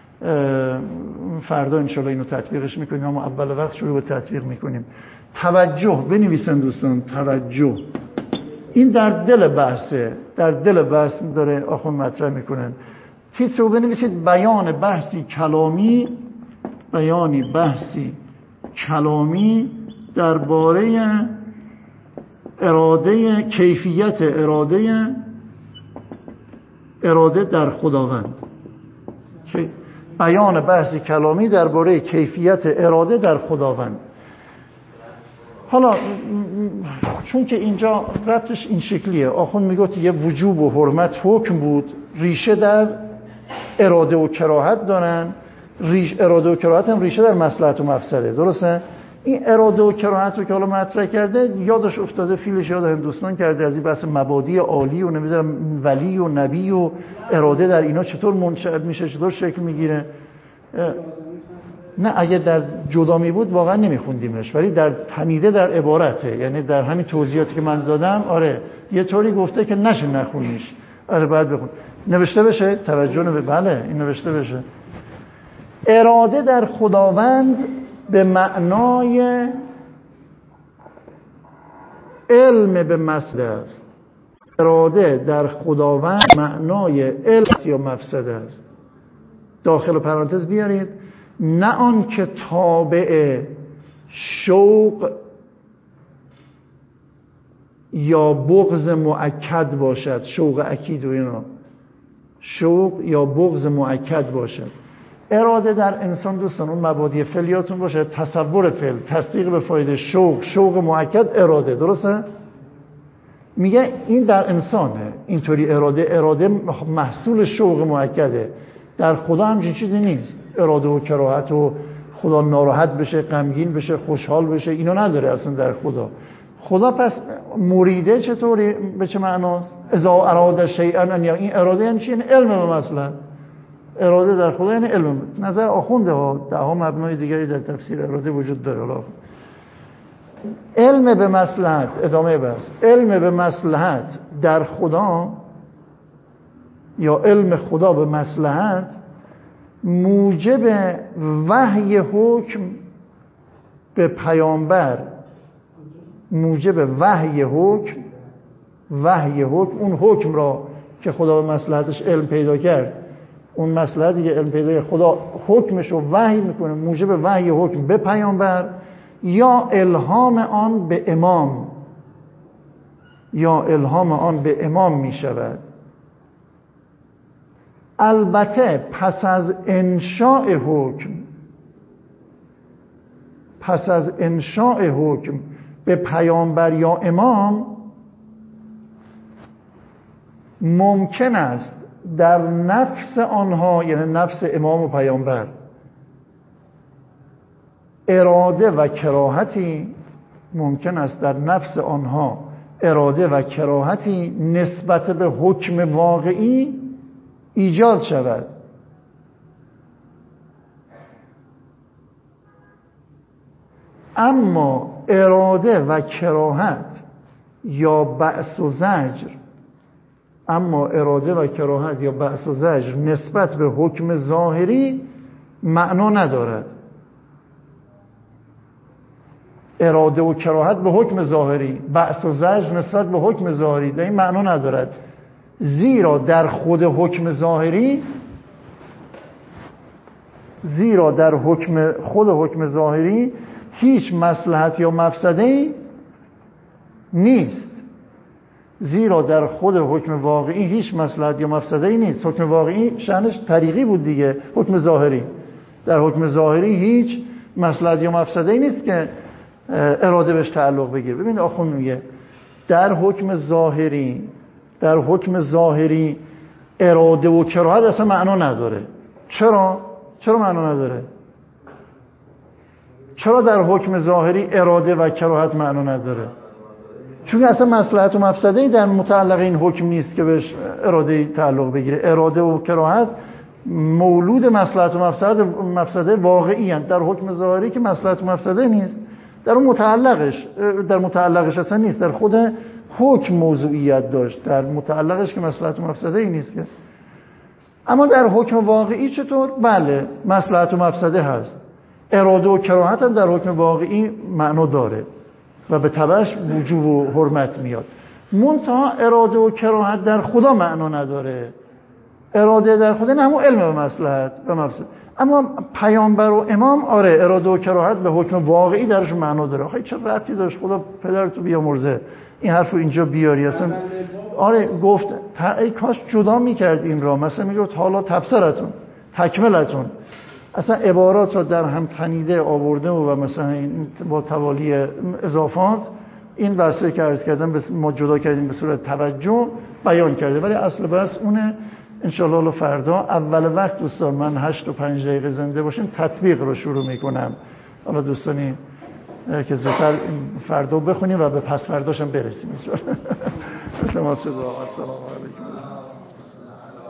فردا انشالله اینو تطبیقش میکنیم، اما اول وقت شروع به تطبیق میکنیم. توجه بنویسن دوستان، توجه. این در دل بحثه، در دل بحث داره آخوند مطرح میکنن. تیتر رو بنویسید بیان بحثی کلامی، بیانی بحثی کلامی درباره اراده، کیفیت اراده اراده در خداوند. بیان بحثی کلامی درباره کیفیت اراده در خداوند. حالا چون که اینجا ربطش این شکلیه، آخوند میگه یه وجوب و حرمت حکم بود، ریشه در اراده و کراهت دارن. ریش اراده و کراهت هم ریشه در مصلحت و مفسده، درسته؟ این اراده و کراهت رو که حالا مطرح کرده یادش افتاده، فیلش یاد هندوستان کرده از این بحث مبادی عالی و نمیدونم ولی و نبی و اراده در اینا چطور منشأ میشه، چطور شکل میگیره. نه اگه در جدا می بود واقعا نمیخوندیمش، ولی در تنیده در عبارته، یعنی در همین توضیحاتی که من دادم آره یه طوری گفته که نشه نخونیش. آره باید بخون، نوشته بشه، توجه نبه. بله این نوشته بشه. اراده در خداوند به معنای علم به مسئله است. اراده در خداوند معنای علم یا مفسده است. داخل پرانتز بیارید، نه آن که تابع شوق یا بغض مؤکد باشد، شوق اکید و اینا، شوق یا بغض مؤکد باشد. اراده در انسان دوستان اون مبادی فعلیاتون باشه، تصور فعل، تصدیق به فایده، شوق، شوق مؤکد، اراده. درسته؟ میگه این در انسانه اینطوری. اراده اراده محصول شوق مؤکده. در خدا همچین چیزی نیست. اراده و کراهت و خدا ناراحت بشه، غمگین بشه، خوشحال بشه، اینا نداره اصلا در خدا. خدا پس مریده چطوری، به چه معناست؟ اذا اراد شیئا، یا این اراده یعنی چی؟ یعنی علم به مثلا. اراده در خدا یعنی علم. نظر آخونده ها ده ها مبنای دیگری در تفسیر اراده وجود داره. حالا علم به مصلحت، ادامه بس، علم به مصلحت در خدا یا علم خدا به مصلحت موجب وحی حکم به پیامبر، موجب وحی حکم، وحی حکم، اون حکم را که خدا به مصلحتش علم پیدا کرد، اون مصلحتی که علم پیدا کرد خدا حکمش رو وحی میکنه، موجب وحی حکم به پیامبر یا الهام آن به امام، یا الهام آن به امام میشود. البته پس از انشاء حکم، پس از انشاء حکم به پیامبر یا امام ممکن است در نفس آنها، یعنی نفس امام و پیامبر، اراده و کراهتی ممکن است در نفس آنها اراده و کراهتی نسبت به حکم واقعی ایجاد شود. اما اراده و کراهت یا بأس و زجر، اما اراده و کراهت یا بأس و زجر نسبت به حکم ظاهری معنا ندارد. اراده و کراهت به حکم ظاهری، بأس و زجر نسبت به حکم ظاهری در این معنا ندارد. زیرا در خود حکم ظاهری، زیرا در حکم خود حکم ظاهری هیچ مصلحت یا مفسده‌ای نیست. زیرا در خود حکم واقعی هیچ مصلحت یا مفسده‌ای نیست. حکم واقعی شأنش طریقی بود دیگه. حکم ظاهری، در حکم ظاهری هیچ مصلحت یا مفسده‌ای نیست که اراده بهش تعلق بگیره. ببین آخون میگه در حکم ظاهری، در حکم ظاهری اراده و کراهت اصلا معنا نداره. چرا؟ چرا معنا نداره؟ چرا در حکم ظاهری اراده و کراهت معنا نداره؟ چون اصلا مصلحت و مفسده‌ای در متعلق این حکم نیست که بهش اراده تعلق بگیره. اراده و کراهت مولود مصلحت و مفسده مفسده واقعی هستند. در حکم ظاهری که مصلحت و مفسده نیست، در اون متعلقش، در متعلقش اصلا نیست، در خود حکم موضوعیت داشت، در متعلقش که مصلحت و مفسده ای نیست که. اما در حکم واقعی چطور؟ بله مصلحت و مفسده هست. اراده و کراهت هم در حکم واقعی معنا داره و به تبعش وجوب و حرمت میاد. منتها اراده و کراهت در خدا معنا نداره. اراده در خدا نه همون علم به مصلحت و مفسد. اما پیامبر و امام آره اراده و کراهت به حکم واقعی درش معنا داره. آخه چه ربطی داشت؟ خدا پدرتو بیامرزه این حرفو اینجا بیاری اصلا. آره گفت ای کاش جدا میکرد این را، مثلا میگفت حالا تبصرتون، تکملتون، اصلا عبارات را در هم تنیده آورده و مثلا این با توالی اضافات این بحثی که عرض کردم ما جدا کردیم به صورت توجه بیان کرده. ولی اصل بحث اونه. انشالله حالا فردا اول وقت دوستان من هشت و پنج دقیقه زنده باشیم تطبیق رو شروع میکنم. حالا دوستانی که زودتر فردا بخونیم و به پس فرداشم برسیم ان شاء الله. السلام علیکم.